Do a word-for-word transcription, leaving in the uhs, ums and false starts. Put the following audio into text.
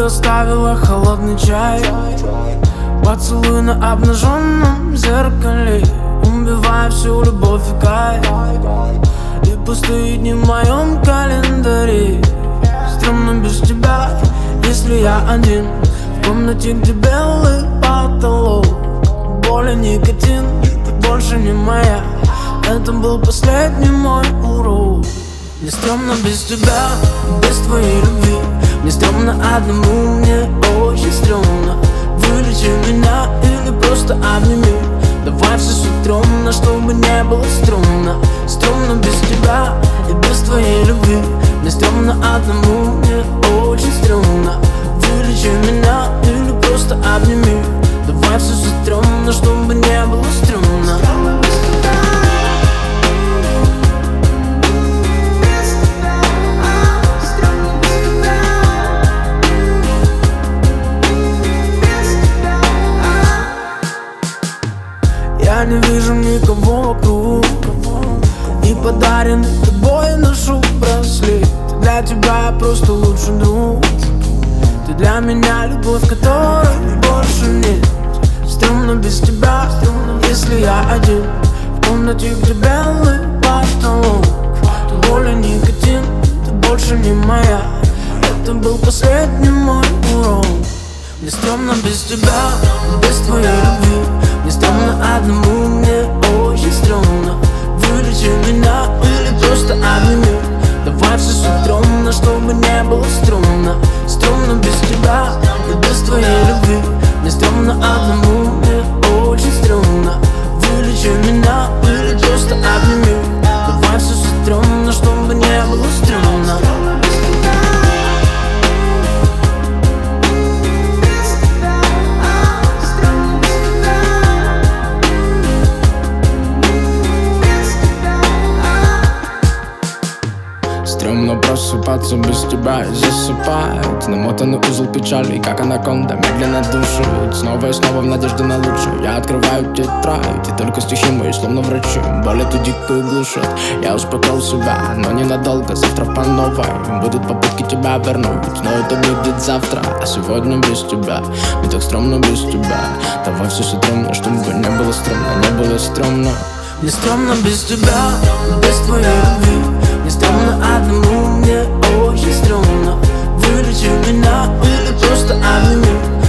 ты оставила холодный чай. Поцелуй на обнаженном зеркале, убивая всю любовь и кайф. И пустые дни в моем календаре. Стремно без тебя, если я один в комнате, где белый потолок. Боль и никотин, ты больше не моя. Это был последний мой урок. Мне стрёмно без тебя, без твоей любви. Мне стрёмно одному, мне очень стрёмно. Вылечи меня или просто обними. Давай все стрёмно, чтобы не было стрёмно. Стрёмно без тебя и без твоей любви. Мне стрёмно одному, мне очень стрёмно. Вылечи меня или просто обними. Давай все стрёмно, чтобы не было стрёмно. Я не вижу никого вокруг, и подаренный тобой ношу браслет. Для тебя я просто лучший друг. Ты для меня любовь, которой больше нет. Стрёмно без тебя, если я один в комнате, где белый потолок. Боль и никотин, ты больше не моя. Это был последний мой урок. Мне стрёмно без тебя, без твоей любви. Мне стрёмно одному, мне очень стрёмно. Вылечи меня или просто обними. Давай все стрёмно, чтобы не было стрёмно. Стрёмно без тебя и без твоей любви. Мне стрёмно одному, мне очень стрёмно. Вылечи меня или просто обними. Давай все стрёмно, чтобы не было стрёмно. Стремно просыпаться без тебя и засыпать. Намотанный узел печали, как анаконда, медленно душит. Снова и снова в надежде на лучшее я открываю тетрадь, и только стихи мои, словно врачи, боль эту дикую глушат. Я успокоил себя, но ненадолго, завтра по новой будут попытки тебя вернуть. Но это будет завтра, а сегодня без тебя. Мне так стрёмно без тебя. Давай все стрёмно, чтобы не было стрёмно, не было стрёмно. Мне стрёмно без тебя, без твоей любви. Мне стрёмно одному, мне очень стрёмно. Вылечи меня или просто обними.